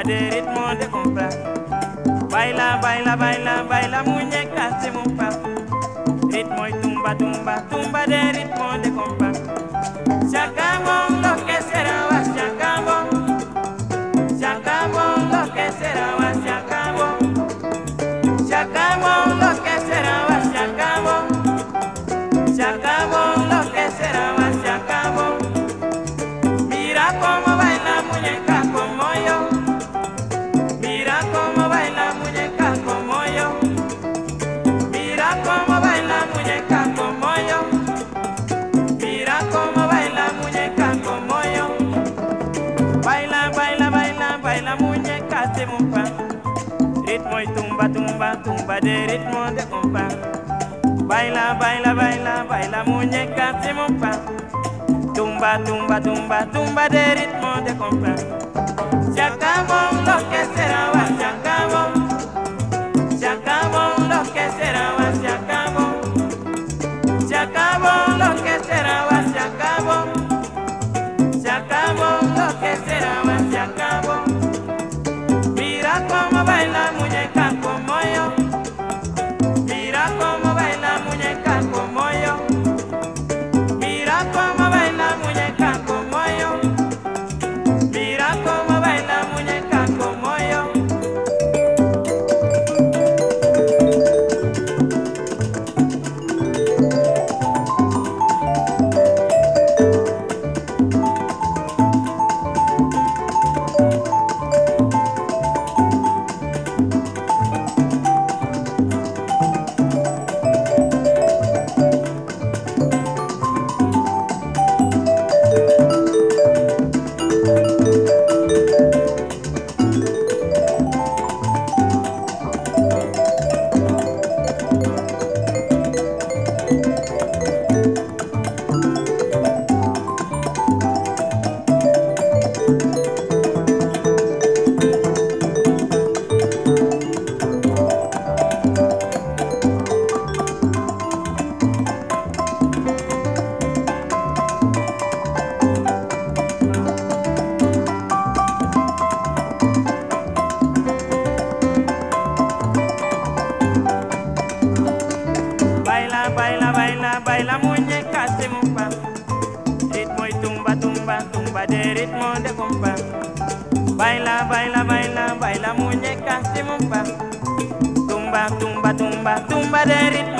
de ritmo de compás. Baila, baila, baila, baila muñeca se mupa. Ritmo y tumba, tumba, tumba de ritmo de compás. Se acabó lo que será, se acabó. Se acabó lo que será, se acabó. Se acabó lo que será, se acabó. Se acabó lo que será, se acabó. Mira cómo baila muñeca como yo. Mira cómo baila muñeca como yo. Mira cómo baila muñeca como yo. Mira cómo baila muñeca como yo. Baila, baila, baila, baila muñeca se mupa. Ritmo y tumba, tumba, tumba de ritmo de compás. Baila, baila, baila, baila muñeca se mupa. Tumba, tumba, tumba, tumba de ritmo de compás. Se acabó lo que será, se acabó. Se acabó lo que será, se acabó. Se acabó lo que será, se acabó. Se acabó lo que será, se acabó. Mira cómo baila muñeca como yo. Mira cómo baila muñeca como yo. Mira cómo baila muñeca como yo. Mira cómo baila muñeca como yo. Baila, baila, baila, baila muñeca se mupa. Ritmo y tumba, tumba, tumba de ritmo de compás. Baila, baila, baila, baila muñeca se mupa. Tumba, tumba, tumba, tumba de ritmo